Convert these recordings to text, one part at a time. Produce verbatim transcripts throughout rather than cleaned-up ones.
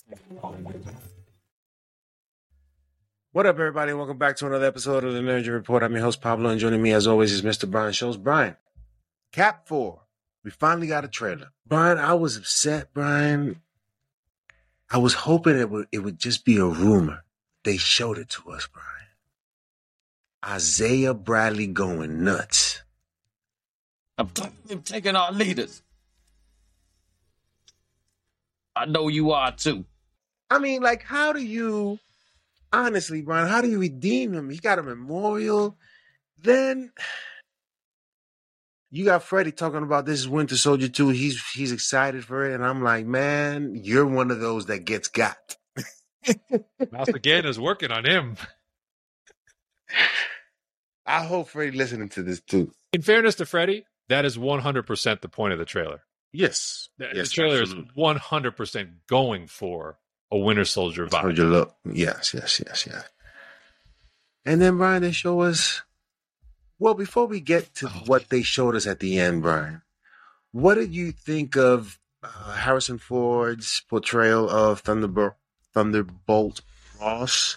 What up, everybody? Welcome back to another episode of the Nerd Report. I'm your host, Pablo, and joining me, as always, is Mister Brian Schultz. Brian, Cap four. We finally got a trailer. Brian, I was upset, Brian. I was hoping it would, it would just be a rumor. They showed it to us, Brian. Isaiah Bradley going nuts. I'm taking our leaders. I know you are, too. I mean, like, how do you... Honestly, Brian, how do you redeem him? He got a memorial. Then you got Freddie talking about this is Winter Soldier two. He's he's excited for it. And I'm like, man, you're one of those that gets got. Mouse again is working on him. I hope Freddie listening to this too. In fairness to Freddie, that is one hundred percent the point of the trailer. Yes. The, yes, the trailer absolutely. is one hundred percent going for a Winter Soldier vibe. Soldier look. Yes, yes, yes, yes. And then, Brian, they show us... Well, before we get to oh. what they showed us at the end, Brian, what did you think of uh, Harrison Ford's portrayal of Thunderbolt, Thunderbolt Ross,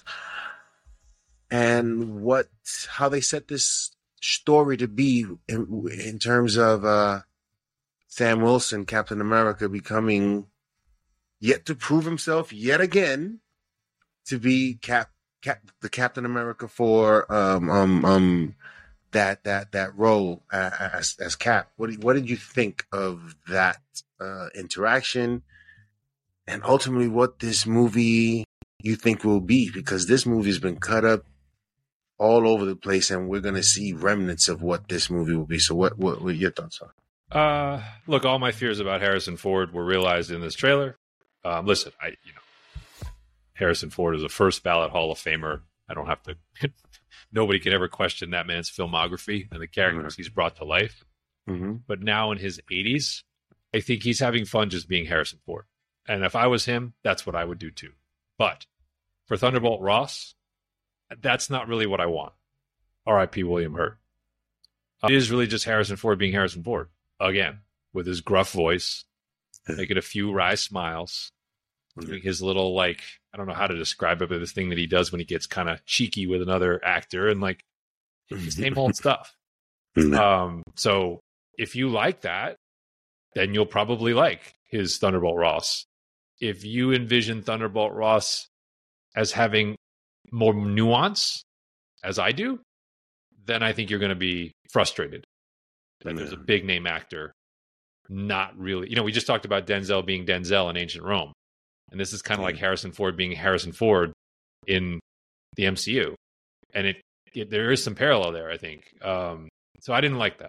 and what how they set this story to be in, in terms of uh, Sam Wilson, Captain America, becoming yet to prove himself yet again to be Cap, Cap the Captain America for um um um that that that role as as Cap. What what did you think of that uh, interaction, and ultimately what this movie you think will be? Because this movie's been cut up all over the place, and we're gonna see remnants of what this movie will be. So, what what, what your thoughts are? Uh, look, all my fears about Harrison Ford were realized in this trailer. Um, listen, I you know, Harrison Ford is a first ballot Hall of Famer. I don't have to. Nobody can ever question that man's filmography and the characters mm-hmm. he's brought to life. Mm-hmm. But now in his eighties, I think he's having fun just being Harrison Ford. And if I was him, that's what I would do too. But for Thunderbolt Ross, that's not really what I want. R I P William Hurt. Uh, it is really just Harrison Ford being Harrison Ford again, with his gruff voice, making a few wry smiles. Doing his little, like, I don't know how to describe it, but this thing that he does when he gets kind of cheeky with another actor, and like the same old stuff. Um, so if you like that, then you'll probably like his Thunderbolt Ross. If you envision Thunderbolt Ross as having more nuance, as I do, then I think you're going to be frustrated that there's a big name actor not really, you know, we just talked about Denzel being Denzel in Ancient Rome. And this is kind of like Harrison Ford being Harrison Ford in the M C U. And it, it there is some parallel there, I think. Um, so I didn't like that.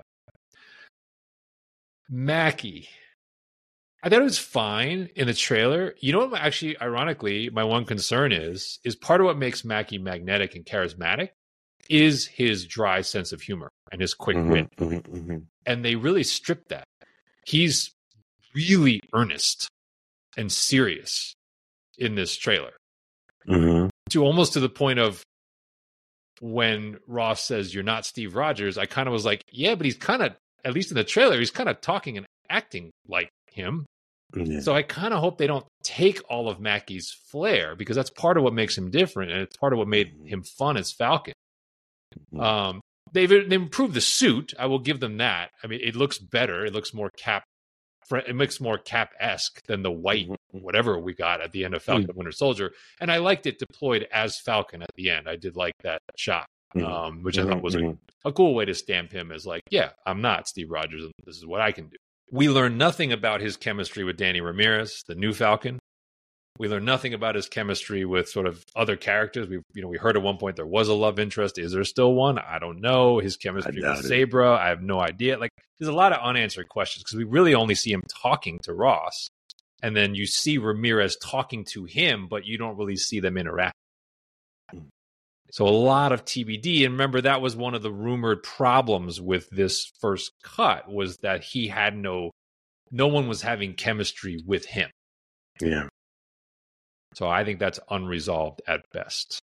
Mackie. I thought it was fine in the trailer. You know what, actually, ironically, my one concern is, is part of what makes Mackie magnetic and charismatic is his dry sense of humor and his quick mm-hmm, wit. Mm-hmm, mm-hmm. And they really stripped that. He's really earnest and serious in this trailer, mm-hmm. to almost to the point of when Ross says you're not Steve Rogers, I kind of was like, yeah, but he's kind of, at least in the trailer, he's kind of talking and acting like him. Yeah. So I kind of hope they don't take all of Mackie's flair, because that's part of what makes him different, and it's part of what made him fun as Falcon. Um, they've, they've improved the suit. I will give them that. I mean, it looks better. It looks more Cap. It makes more Cap-esque than the white whatever we got at the end of Falcon and Winter Soldier. And I liked it deployed as Falcon at the end. I did like that shot, um, which I thought was a, a cool way to stamp him as like, yeah, I'm not Steve Rogers, and this is what I can do. We learned nothing about his chemistry with Danny Ramirez, the new Falcon. We learned nothing about his chemistry with sort of other characters. We, you know, we heard at one point there was a love interest. Is there still one? I don't know. His chemistry with Sabra, I have no idea. Like, there's a lot of unanswered questions because we really only see him talking to Ross, and then you see Ramirez talking to him, but you don't really see them interact. So a lot of T B D. And remember, that was one of the rumored problems with this first cut, was that he had no, no one was having chemistry with him. Yeah. So I think that's unresolved at best.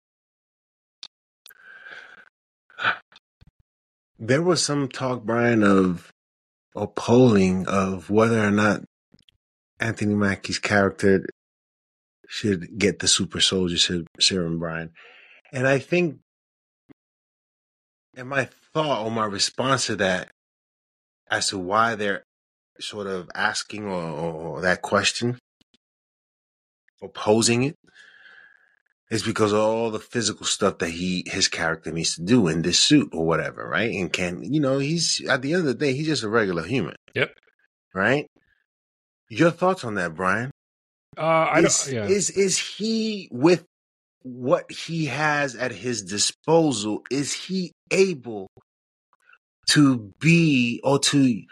There was some talk, Brian, of a polling of whether or not Anthony Mackie's character should get the super soldier serum, Brian. And I think, and my thought or my response to that as to why they're sort of asking or, or that question or posing it is because of all the physical stuff that he his character needs to do in this suit or whatever, right? And can, you know, he's at the end of the day, he's just a regular human. Yep. Right? Your thoughts on that, Brian? Uh, I is, don't, yeah. is is he, with what he has at his disposal, is he able to be or to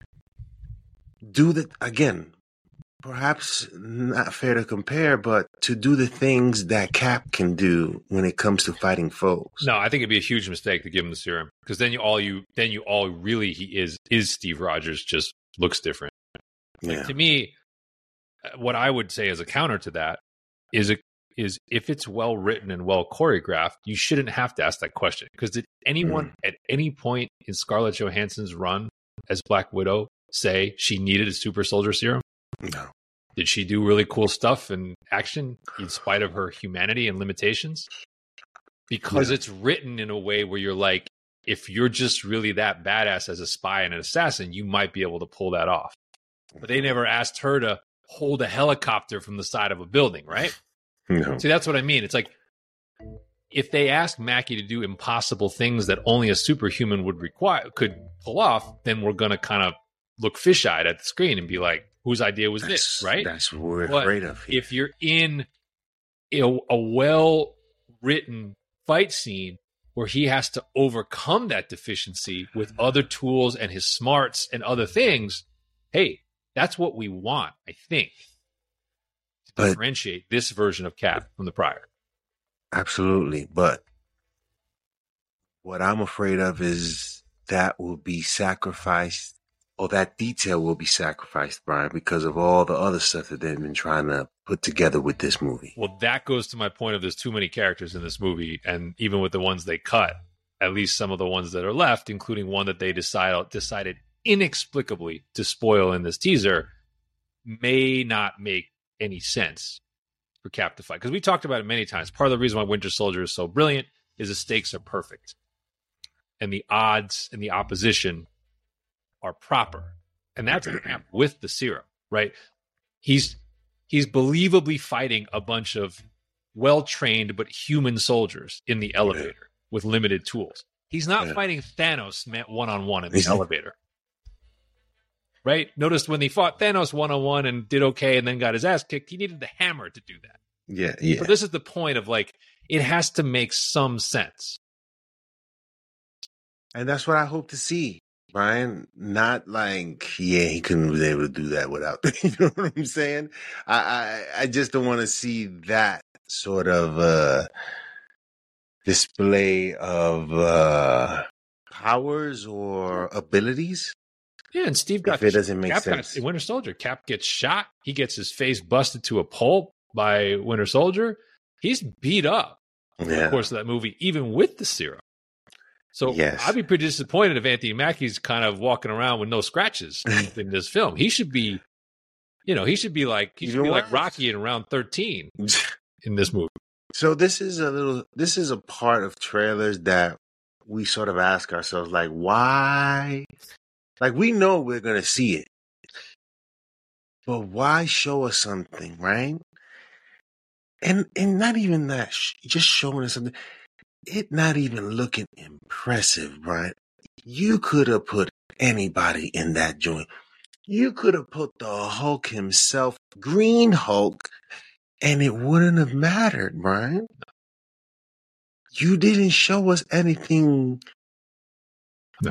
do the, again, perhaps not fair to compare, but to do the things that Cap can do when it comes to fighting foes? No, I think it'd be a huge mistake to give him the serum, because then you all you then you all really he is is Steve Rogers, just looks different. Yeah. Like, to me, what I would say as a counter to that is a, is if it's well written and well choreographed, you shouldn't have to ask that question. Because did anyone mm. at any point in Scarlett Johansson's run as Black Widow say she needed a super soldier serum? No. Did she do really cool stuff and action in spite of her humanity and limitations? Because yeah. it's written in a way where you're like, if you're just really that badass as a spy and an assassin, you might be able to pull that off. But they never asked her to hold a helicopter from the side of a building, right? No. See, that's what I mean. It's like, if they asked Mackie to do impossible things that only a superhuman would require, could pull off, then we're going to kind of look fish-eyed at the screen and be like, whose idea was that's, this, right? That's what we're but afraid of here. If you're in a, a well-written fight scene where he has to overcome that deficiency with other tools and his smarts and other things, hey, that's what we want, I think, to but, differentiate this version of Cap from the prior. Absolutely. But what I'm afraid of is that will be sacrificed, or that detail will be sacrificed, Brian, because of all the other stuff that they've been trying to put together with this movie. Well, that goes to my point of there's too many characters in this movie, and even with the ones they cut, at least some of the ones that are left, including one that they decide, decided inexplicably to spoil in this teaser, may not make any sense for Cap to fight. Because we talked about it many times. Part of the reason why Winter Soldier is so brilliant is the stakes are perfect. And the odds and the opposition are proper. And that's Cap with the serum, right? He's he's believably fighting a bunch of well-trained but human soldiers in the elevator yeah. with limited tools. He's not yeah. fighting Thanos one-on-one in the elevator. Right? Notice when he fought Thanos one-on-one and did okay and then got his ass kicked, he needed the hammer to do that. Yeah, yeah. But this is the point of, like, it has to make some sense. And that's what I hope to see, Brian. Not like, yeah, he couldn't be able to do that without, you know what I'm saying? I, I, I just don't want to see that sort of uh, display of uh, powers or abilities. Yeah, and Steve got, if it doesn't make Cap sense. Got, Winter Soldier, Cap gets shot. He gets his face busted to a pulp by Winter Soldier. He's beat up over yeah. the course of that movie, even with the serum. So yes. I'd be pretty disappointed if Anthony Mackie's kind of walking around with no scratches in this film. He should be, you know, he should be like he should you be know like Rocky in round thirteen in this movie. So this is a little. This is a part of trailers that we sort of ask ourselves, like, why? Like, we know we're going to see it, but why show us something, right? And and not even that, just showing us something. It not even looking impressive, right? You could have put anybody in that joint. You could have put the Hulk himself, Green Hulk, and it wouldn't have mattered, Brian. You didn't show us anything. No.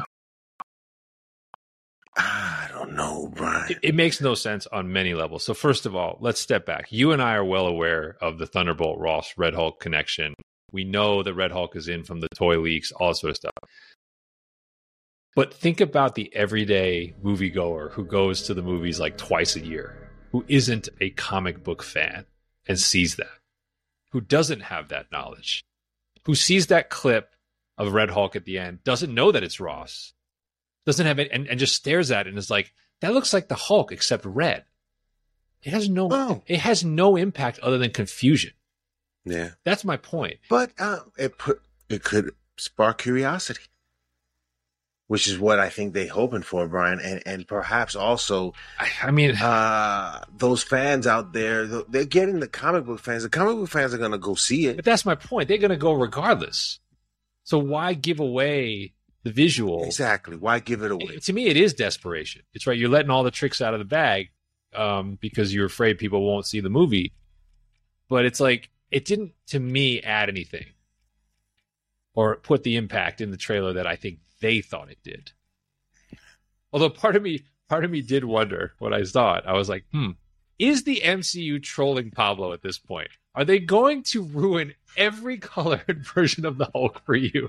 I don't know, Brian. It, it makes no sense on many levels. So first of all, let's step back. You and I are well aware of the Thunderbolt Ross Red Hulk connection. We know that Red Hulk is in from the toy leaks, all that sort of stuff. But think about the everyday moviegoer who goes to the movies like twice a year, who isn't a comic book fan and sees that, who doesn't have that knowledge, who sees that clip of Red Hulk at the end, doesn't know that it's Ross, doesn't have it, and, and just stares at it and is like, that looks like the Hulk except red. It has no. Oh. It has no impact other than confusion. Yeah. That's my point. But uh, it put it could spark curiosity, which is what I think they're hoping for, Brian, and and perhaps also, I, I mean, uh, those fans out there, they're getting the comic book fans. The comic book fans are gonna go see it. but that's my point. They're going to go regardless. So why give away the visual? Exactly. Why give it away? To me, it is desperation. It's right. You're letting all the tricks out of the bag um, because you're afraid people won't see the movie. But it's like, it didn't, to me, add anything or put the impact in the trailer that I think they thought it did. Although part of me, part of me did wonder when I saw it. I was like, hmm, is the M C U trolling Pablo at this point? Are they going to ruin every colored version of the Hulk for you?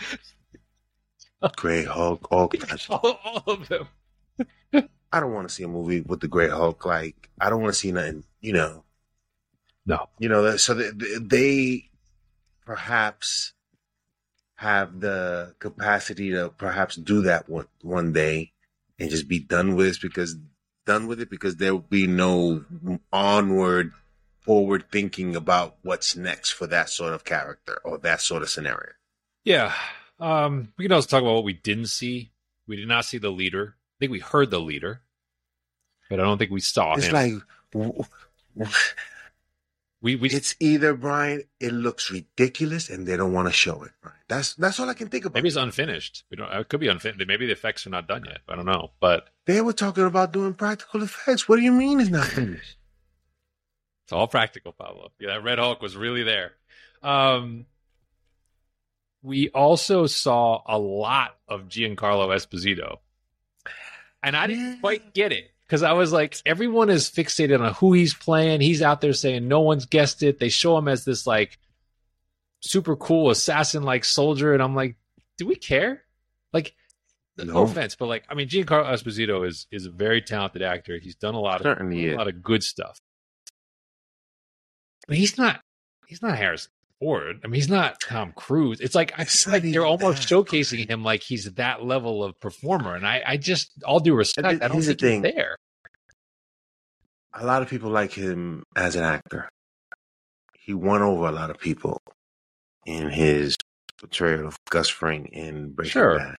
Great Hulk, all, all, all of them. I don't want to see a movie with the Great Hulk. Like, I don't want to see nothing, you know. No. You know, so they, they perhaps have the capacity to perhaps do that one, one day and just be done with it because done with it because there will be no onward, forward thinking about what's next for that sort of character or that sort of scenario. Yeah. Um, we can also talk about what we didn't see. We did not see the leader. I think we heard the leader, but I don't think we saw It's him. like, w- w- we, we, it's either, Brian, it looks ridiculous and they don't want to show it. Brian. That's that's all I can think about. maybe it's unfinished. We don't. It could be unfinished. Maybe the effects are not done yet. I don't know. But They were talking about doing practical effects. What do you mean it's not finished? it's all practical, Pablo. Yeah, that Red Hulk was really there. Um, we also saw a lot of Giancarlo Esposito. And I didn't Yeah. quite get it because I was like, everyone is fixated on who he's playing. He's out there saying no one's guessed it. They show him as this like super cool assassin like soldier. And I'm like, do we care? Like, no, No. offense, but like, I mean, Giancarlo Esposito is is a very talented actor. He's done a lot of Certainly a is. lot of good stuff. But he's not he's not Harrison Ford. I mean, he's not Tom Cruise. It's like I It's feel not like they're even almost that. showcasing him like he's that level of performer. And I, I just, all due respect, And I don't here's the think he's thing. there. A lot of people like him as an actor. He won over a lot of people in his portrayal of Gus Fring in Breaking Sure. Bad.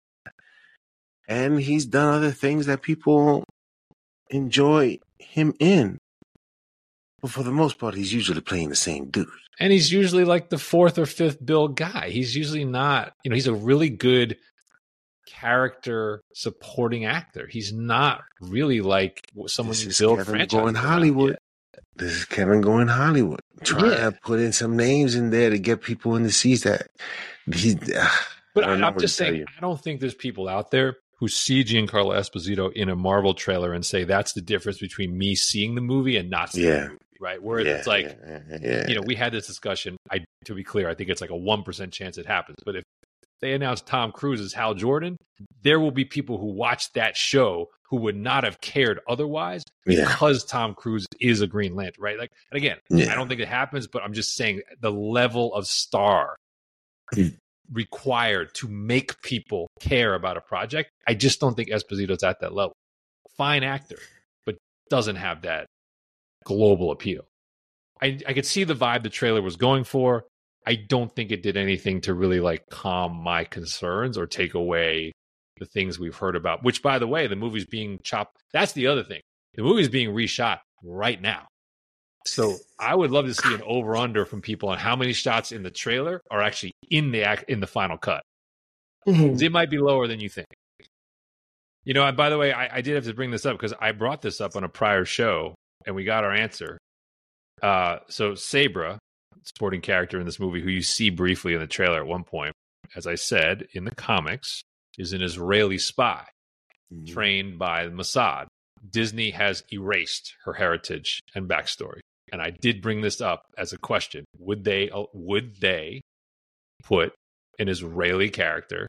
And he's done other things that people enjoy him in. But for the most part, he's usually playing the same dude. And he's usually like the fourth or fifth bill guy. He's usually not, you know, he's a really good character supporting actor. He's not really like someone This you is build Kevin franchise going around Hollywood. yet. This is Kevin going Hollywood. Trying Yeah. to put in some names in there to get people in the seats that he. But I don't I know I'm what just to tell saying, you. I don't think there's people out there who see Giancarlo Esposito in a Marvel trailer and say that's the difference between me seeing the movie and not seeing Yeah. the movie, right? Where Yeah, it's like, yeah, yeah, yeah. you know, we had this discussion. I, to be clear, I think it's like a one percent chance it happens. But if they announce Tom Cruise as Hal Jordan, there will be people who watch that show who would not have cared otherwise Yeah. because Tom Cruise is a Green Lantern, right? Like, and again, Yeah. I don't think it happens, but I'm just saying the level of star Mm. required to make people care about a project, I just don't think Esposito's at that level. Fine actor, but doesn't have that global appeal. I, I could see the vibe the trailer was going for. I don't think it did anything to really like calm my concerns or take away the things we've heard about, which by the way, the movie's being chopped. That's the other thing. The movie's being reshot right now. So I would love to see an over under from people on how many shots in the trailer are actually in the act, in the final cut. Mhm. It might be lower than you think. You know, and by the way, I, I did have to bring this up because I brought this up on a prior show and we got our answer. Uh, so Sabra, supporting character in this movie, who you see briefly in the trailer at one point, as I said, in the comics, is an Israeli spy Mhm. trained by the Mossad. Disney has erased her heritage and backstory. And I did bring this up as a question. Would they, uh, would they put an Israeli character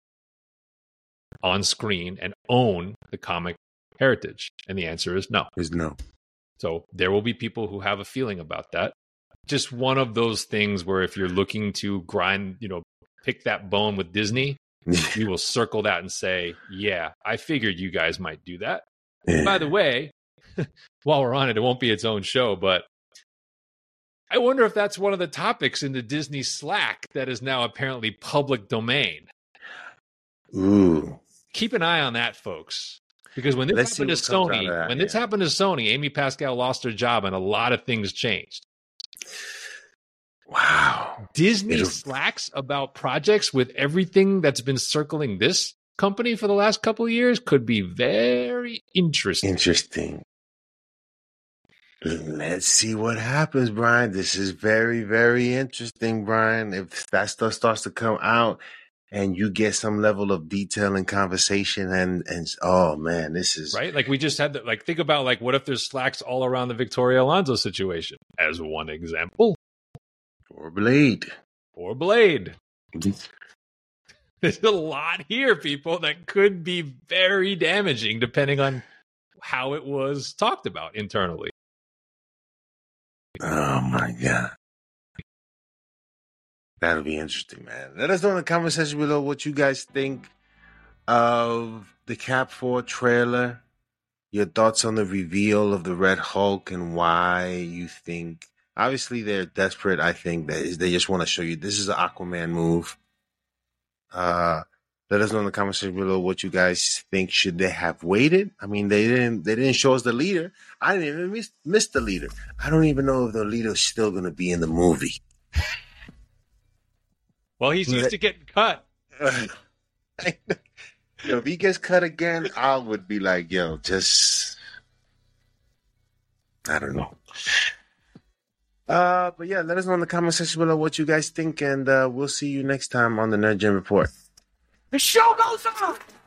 on screen and own the comic heritage? And the answer is no. Is no. So there will be people who have a feeling about that. Just one of those things where if you're looking to grind, you know, pick that bone with Disney, we will circle that and say, yeah, I figured you guys might do that. Yeah. By the way, while we're on it, it won't be its own show, but I wonder if that's one of the topics in the Disney Slack that is now apparently public domain. Ooh. Keep an eye on that, folks. Because when this Let's happened to see what comes out Sony, of that, when this yeah. happened to Sony, Amy Pascal lost her job and a lot of things changed. Wow. Disney It'll- slacks about projects with everything that's been circling this company for the last couple of years could be very interesting. Interesting. Let's see what happens, Brian. This is very, very interesting, Brian. If that stuff starts to come out and you get some level of detail and conversation and, and oh man, this is Right? Like we just had that, like think about like what if there's slacks all around the Victoria Alonso situation as one example. for Blade. Or Blade. There's a lot here, people, that could be very damaging depending on how it was talked about internally. Oh my God. That'll be interesting, man. Let us know in the comment section below what you guys think of the Cap four trailer. Your thoughts on the reveal of the Red Hulk and why you think. Obviously, they're desperate. I think that is, they just want to show you this is an Aquaman move. Uh, let us know in the comment section below what you guys think. Should they have waited? I mean, they didn't. They didn't show us the leader. I didn't even miss, miss the leader. I don't even know if the leader is still going to be in the movie. Well, he's used to getting cut. Yo, if he gets cut again, I would be like, yo, just I don't know. Uh, but yeah, let us know in the comment section below what you guys think, and uh, we'll see you next time on the Nerd Gen Report. The show goes on.